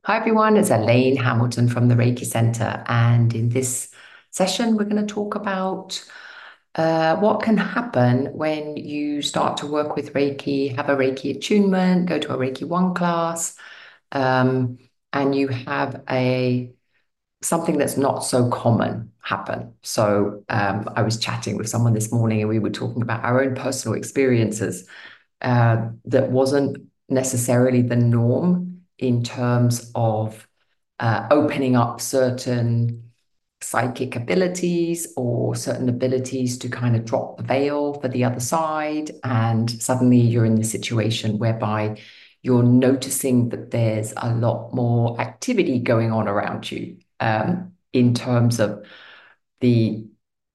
Hi everyone, it's Elaine Hamilton from the Reiki Center, and in this session, we're going to talk about what can happen when you start to work with Reiki, have a Reiki attunement, go to a Reiki 1 class, um, and you have a something that's not so common happen. I was chatting with someone this morning, and we were talking about our own personal experiences that wasn't necessarily the norm in terms of opening up certain psychic abilities or certain abilities to kind of drop the veil for the other side. And suddenly you're in the situation whereby you're noticing that there's a lot more activity going on around you in terms of the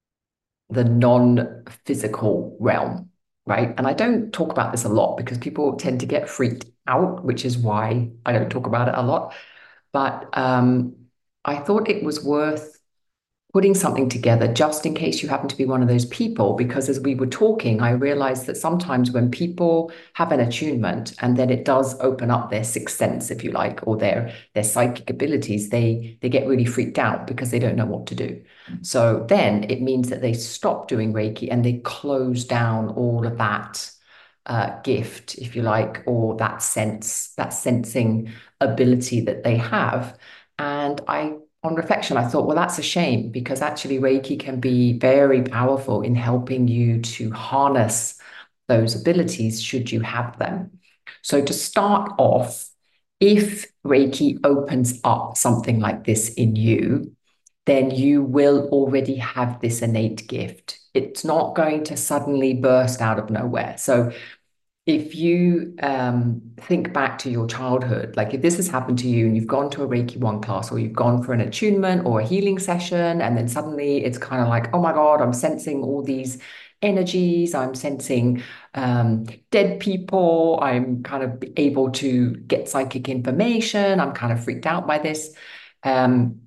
non-physical realm, right? And I don't talk about this a lot because people tend to get freaked out, which is why I don't talk about it a lot. But I thought it was worth putting something together just in case you happen to be one of those people. Because as we were talking, I realized that sometimes when people have an attunement and then it does open up their sixth sense, if you like, or their psychic abilities, they get really freaked out because they don't know what to do. So then it means that they stop doing Reiki and they close down all of that gift, if you like, or that sense, that sensing ability that they have. And on reflection, I thought, well, that's a shame because actually Reiki can be very powerful in helping you to harness those abilities should you have them. So to start off, if Reiki opens up something like this in you, then you will already have this innate gift. It's not going to suddenly burst out of nowhere. So if you think back to your childhood, like if this has happened to you and you've gone to a Reiki 1 class or you've gone for an attunement or a healing session, and then suddenly it's kind of like, oh my God, I'm sensing all these energies, I'm sensing dead people, I'm kind of able to get psychic information, I'm kind of freaked out by this. Um,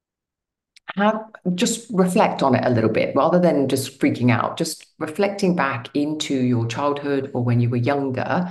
have just reflect on it a little bit rather than just freaking out, just reflecting back into your childhood or when you were younger.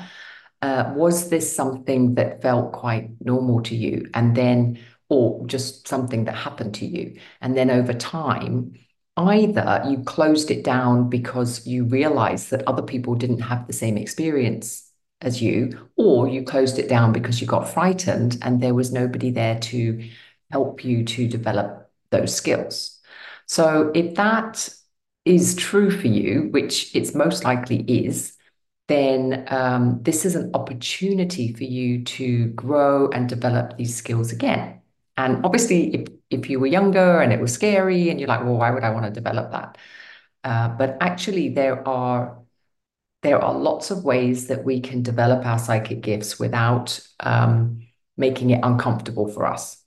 Was this something that felt quite normal to you? And then, or just something that happened to you? And then over time, either you closed it down because you realized that other people didn't have the same experience as you, or you closed it down because you got frightened and there was nobody there to help you to develop those skills. So if that is true for you, which it's most likely is, then this is an opportunity for you to grow and develop these skills again. And obviously, if you were younger and it was scary and you're like, well, why would I want to develop that? But actually, there are lots of ways that we can develop our psychic gifts without making it uncomfortable for us.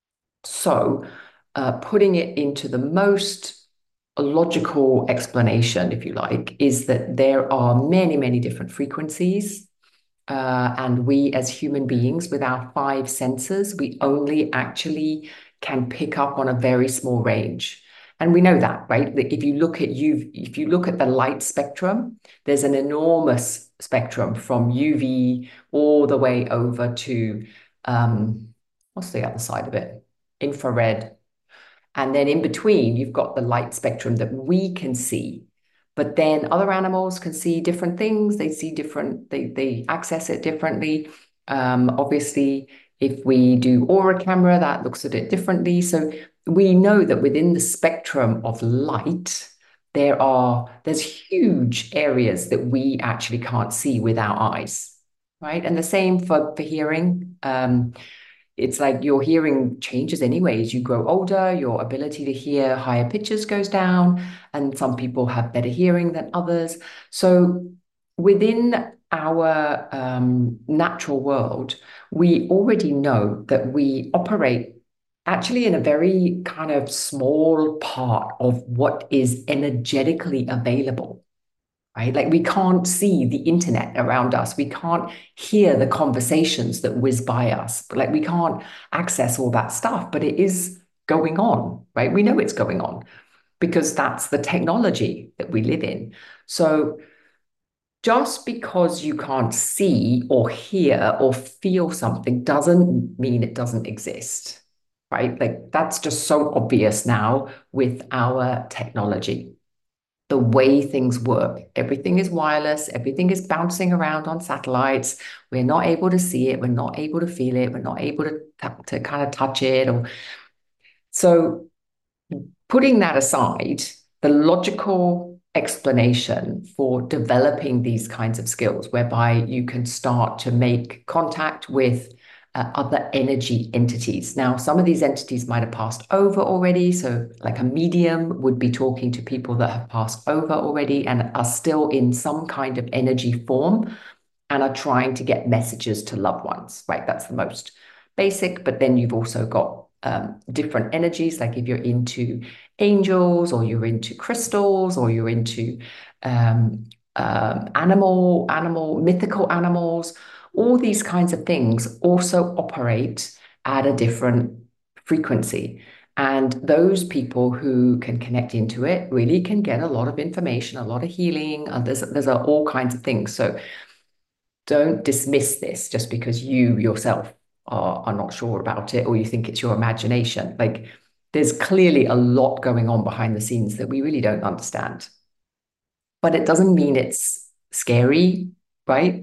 So, putting it into the most logical explanation, if you like, is that there are many, many different frequencies. And we, as human beings, with our five senses, we only actually can pick up on a very small range. And we know that, right? That if you look at the light spectrum, there's an enormous spectrum from UV all the way over to what's the other side of it? Infrared. And then in between, you've got the light spectrum that we can see. But then other animals can see different things. They see different, they access it differently. Obviously, if we do aura camera, that looks at it differently. So we know that within the spectrum of light, there's huge areas that we actually can't see with our eyes, right? And the same for hearing. It's like your hearing changes anyway as you grow older, your ability to hear higher pitches goes down, and some people have better hearing than others. So within our natural world, we already know that we operate actually in a very kind of small part of what is energetically available, right? Like we can't see the internet around us. We can't hear the conversations that whiz by us. Like we can't access all that stuff, but it is going on, right? We know it's going on because that's the technology that we live in. So just because you can't see or hear or feel something doesn't mean it doesn't exist, right? Like that's just so obvious now with our technology, the way things work. Everything is wireless, everything is bouncing around on satellites. We're not able to see it, we're not able to feel it, we're not able to kind of touch it. Or so putting that aside, the logical explanation for developing these kinds of skills, whereby you can start to make contact with other energy entities. Now, some of these entities might have passed over already. So, like a medium would be talking to people that have passed over already and are still in some kind of energy form and are trying to get messages to loved ones, right? That's the most basic. But then you've also got different energies, like if you're into angels or you're into crystals or you're into um, mythical animals, all these kinds of things also operate at a different frequency. And those people who can connect into it really can get a lot of information, a lot of healing. There's all kinds of things. So don't dismiss this just because you yourself are not sure about it or you think it's your imagination. Like there's clearly a lot going on behind the scenes that we really don't understand. But it doesn't mean it's scary, right?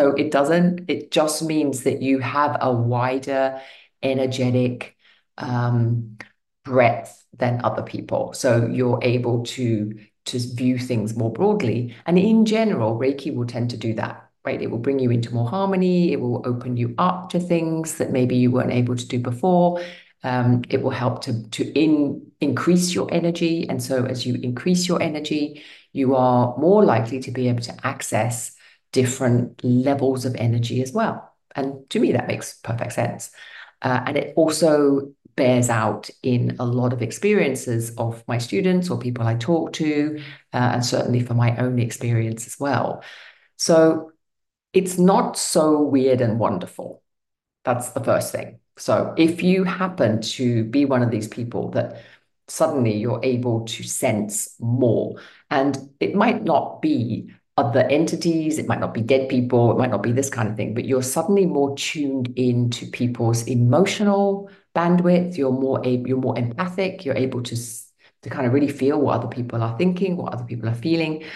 It just means that you have a wider energetic um, breadth than other people. So you're able to view things more broadly. And in general, Reiki will tend to do that, right? It will bring you into more harmony. It will open you up to things that maybe you weren't able to do before. It will help to increase your energy. And so as you increase your energy, you are more likely to be able to access different levels of energy as well. And to me, that makes perfect sense. And it also bears out in a lot of experiences of my students or people I talk to, and certainly for my own experience as well. So it's not so weird and wonderful. That's the first thing. So if you happen to be one of these people that suddenly you're able to sense more, and it might not be other entities, it might not be dead people, it might not be this kind of thing, but you're suddenly more tuned into people's emotional bandwidth, you're more empathic, you're able to kind of really feel what other people are thinking, what other people are feeling.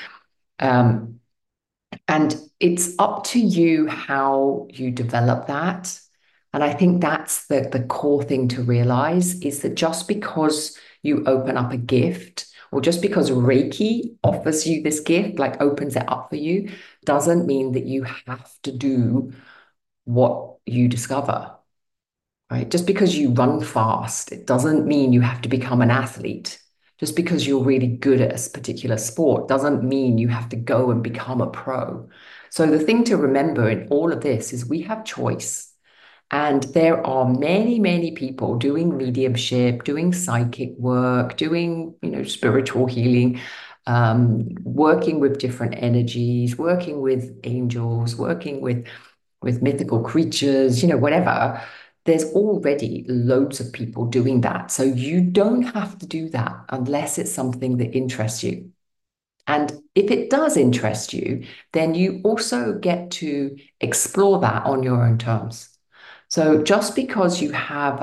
Um, and it's up to you how you develop that. And I think that's the core thing to realize is that just because you open up a gift, or just because Reiki offers you this gift, like opens it up for you, doesn't mean that you have to do what you discover, right? Just because you run fast, it doesn't mean you have to become an athlete. Just because you're really good at a particular sport doesn't mean you have to go and become a pro. So the thing to remember in all of this is we have choice. And there are many, many people doing mediumship, doing psychic work, doing, spiritual healing, working with different energies, working with angels, working with mythical creatures, whatever. There's already loads of people doing that. So you don't have to do that unless it's something that interests you. And if it does interest you, then you also get to explore that on your own terms. So just because you have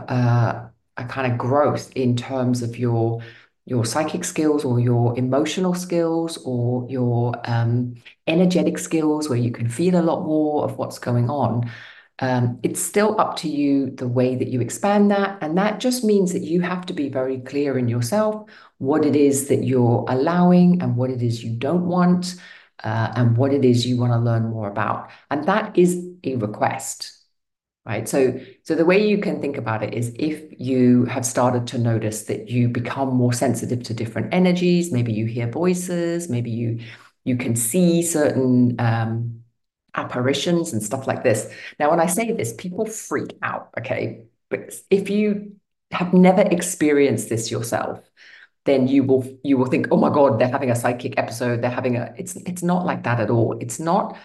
a kind of growth in terms of your psychic skills or your emotional skills or your energetic skills where you can feel a lot more of what's going on, it's still up to you the way that you expand that. And that just means that you have to be very clear in yourself what it is that you're allowing and what it is you don't want, and what it is you want to learn more about. And that is a request. Right. So the way you can think about it is if you have started to notice that you become more sensitive to different energies, maybe you hear voices, maybe you can see certain apparitions and stuff like this. Now, when I say this, people freak out, okay? But if you have never experienced this yourself, then you will think, oh my God, they're having a psychic episode. It's not like that at all. It's not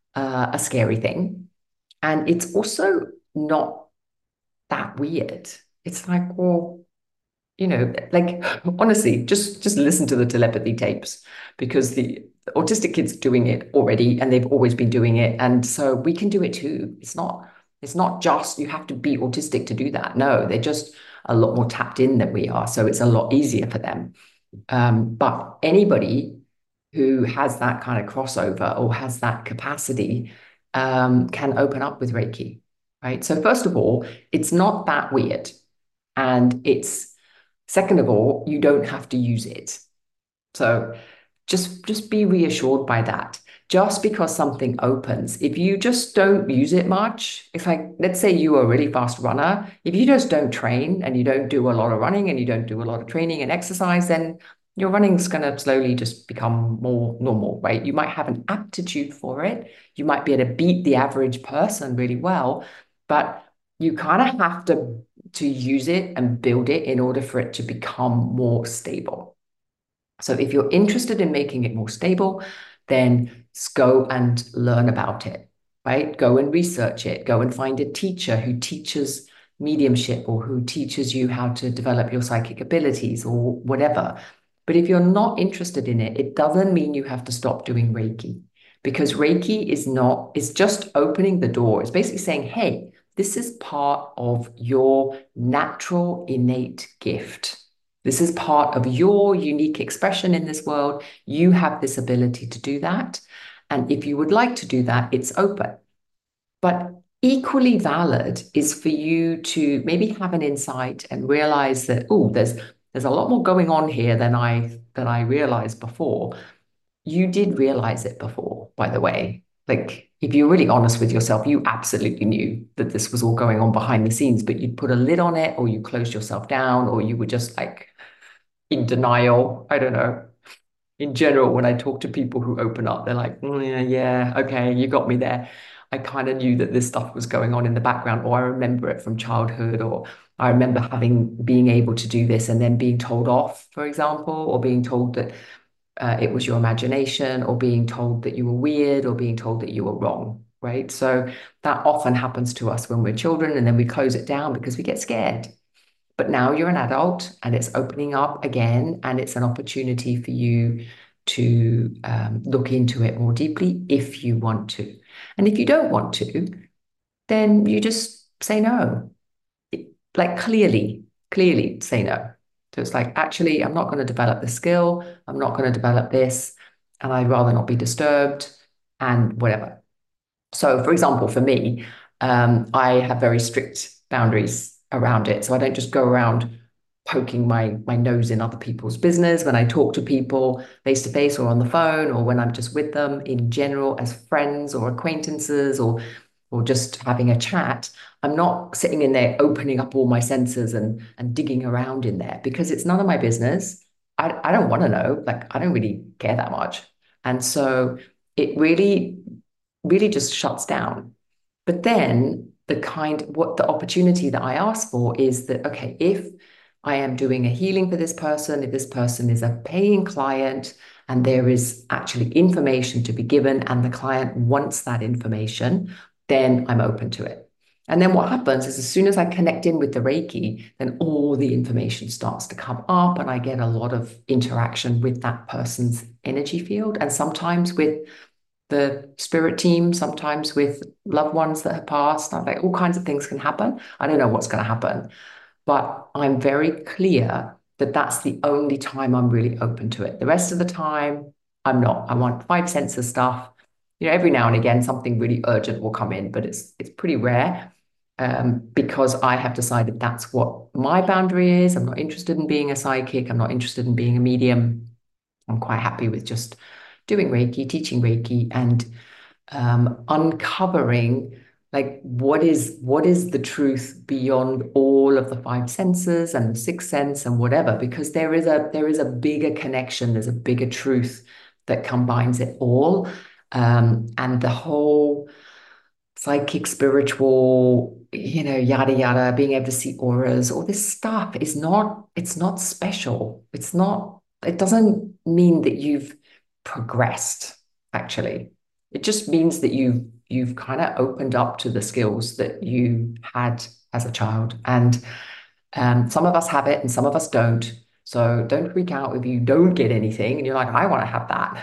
a scary thing. And it's also not that weird. It's like, well, like honestly, just listen to the telepathy tapes because the autistic kids doing it already and they've always been doing it. And so we can do it too. It's not just you have to be autistic to do that. No, they're just a lot more tapped in than we are. So it's a lot easier for them. But anybody who has that kind of crossover or has that capacity can open up with Reiki, right? So first of all, it's not that weird. And it's second of all, you don't have to use it. So just be reassured by that. Just because something opens, if you just don't use it much, if like let's say you are a really fast runner, if you just don't train and you don't do a lot of running and you don't do a lot of training and exercise, then your running's going to slowly just become more normal, right? You might have an aptitude for it. You might be able to beat the average person really well, but you kind of have to use it and build it in order for it to become more stable. So if you're interested in making it more stable, then go and learn about it, right? Go and research it. Go and find a teacher who teaches mediumship or who teaches you how to develop your psychic abilities or whatever. But if you're not interested in it, it doesn't mean you have to stop doing Reiki because Reiki is not, it's just opening the door. It's basically saying, hey, this is part of your natural innate gift. This is part of your unique expression in this world. You have this ability to do that. And if you would like to do that, it's open. But equally valid is for you to maybe have an insight and realize that, oh, there's a lot more going on here than I realized before. You did realize it before, by the way. Like, if you're really honest with yourself, you absolutely knew that this was all going on behind the scenes, but you'd put a lid on it, or you closed yourself down, or you were just like in denial. I don't know. In general, when I talk to people who open up, they're like, "Mm, yeah, yeah, okay, you got me there. I kind of knew that this stuff was going on in the background, or I remember it from childhood, or I remember being able to do this and then being told off, for example, or being told that it was your imagination, or being told that you were weird, or being told that you were wrong, right? So that often happens to us when we're children, and then we close it down because we get scared. But now you're an adult and it's opening up again, and it's an opportunity for you to look into it more deeply if you want to. And if you don't want to, then you just say no. Like clearly say no. So it's like, actually, I'm not going to develop the skill. I'm not going to develop this. And I'd rather not be disturbed and whatever. So, for example, for me, I have very strict boundaries around it. So I don't just go around poking my nose in other people's business when I talk to people face to face or on the phone, or when I'm just with them in general as friends or acquaintances, or just having a chat. I'm not sitting in there opening up all my senses and digging around in there because it's none of my business. I don't want to know. Like, I don't really care that much. And so it really just shuts down. But then what the opportunity that I ask for is that, okay, if I am doing a healing for this person, if this person is a paying client and there is actually information to be given and the client wants that information, then I'm open to it. And then what happens is as soon as I connect in with the Reiki, then all the information starts to come up and I get a lot of interaction with that person's energy field and sometimes with the spirit team, sometimes with loved ones that have passed. Like all kinds of things can happen. I don't know what's going to happen, but I'm very clear that that's the only time I'm really open to it. The rest of the time, I'm not. I want five senses stuff. Every now and again, something really urgent will come in, but it's pretty rare because I have decided that's what my boundary is. I'm not interested in being a psychic. I'm not interested in being a medium. I'm quite happy with just doing Reiki, teaching Reiki, and uncovering like what is the truth beyond all of the five senses and the sixth sense and whatever, because there is a bigger connection, there's a bigger truth that combines it all. And the whole psychic, spiritual, yada yada, being able to see auras, all this stuff it's not special. It doesn't mean that you've progressed, actually. It just means that you've kind of opened up to the skills that you had as a child. And Some of us have it and some of us don't. So don't freak out if you don't get anything and you're like, I want to have that.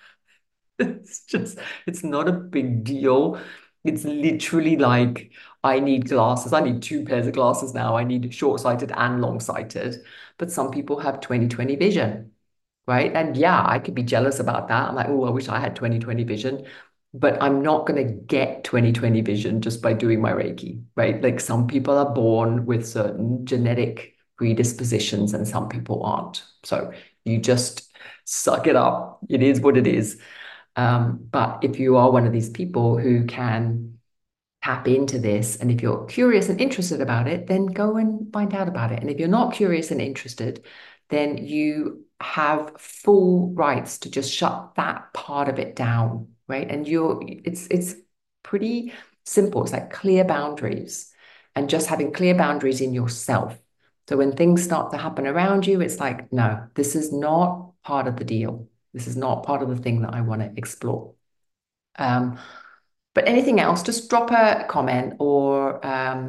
It's just, it's not a big deal. It's literally like, I need glasses. I need two pairs of glasses now. I need short-sighted and long-sighted. But some people have 20/20 vision, right? And yeah, I could be jealous about that. I'm like, oh, I wish I had 20/20 vision. But I'm not going to get 20/20 vision just by doing my Reiki, right? Like some people are born with certain genetic predispositions and some people aren't. So you just suck it up. It is what it is. But if you are one of these people who can tap into this, and if you're curious and interested about it, then go and find out about it. And if you're not curious and interested, then you have full rights to just shut that part of it down, right? And it's pretty simple. It's like clear boundaries and just having clear boundaries in yourself. So when things start to happen around you, it's like, no, this is not part of the deal. This is not part of the thing that I want to explore. Um, but anything else, just drop a comment or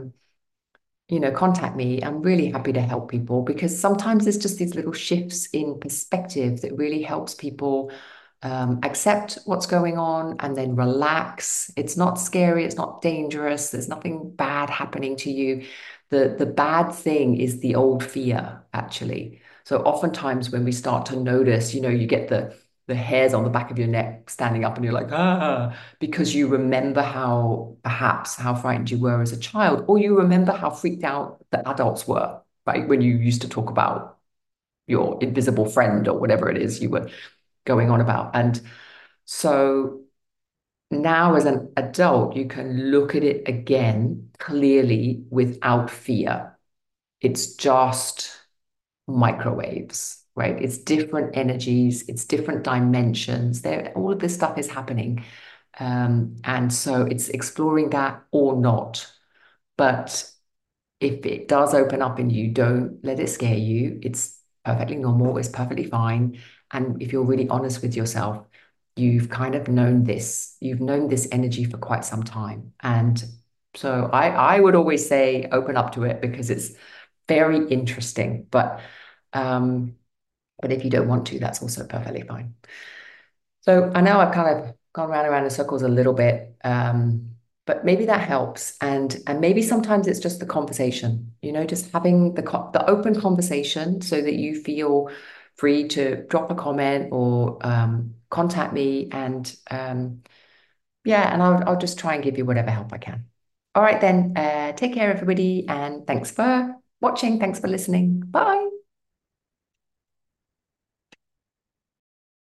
contact me. I'm really happy to help people because sometimes it's just these little shifts in perspective that really helps people accept what's going on and then relax. It's not scary, it's not dangerous, there's nothing bad happening to you. The bad thing is the old fear, actually. So oftentimes when we start to notice, you get the hairs on the back of your neck standing up and you're like, because you remember how frightened you were as a child, or you remember how freaked out the adults were, right? When you used to talk about your invisible friend or whatever it is you were going on about. And so now as an adult, you can look at it again clearly without fear. It's just microwaves, right? It's different energies, it's different dimensions. There, all of this stuff is happening. And so it's exploring that or not. But if it does open up in you, don't let it scare you. It's perfectly normal, it's perfectly fine. And if you're really honest with yourself, you've kind of known this, you've known this energy for quite some time. And so I would always say open up to it because it's very interesting. Um, but if you don't want to, that's also perfectly fine. So I know I've kind of gone round and around in circles a little bit, but maybe that helps. And maybe sometimes it's just the conversation, just having the open conversation so that you feel free to drop a comment or contact me. And yeah, and I'll just try and give you whatever help I can. All right then, take care, everybody, and thanks for watching. Thanks for listening. Bye.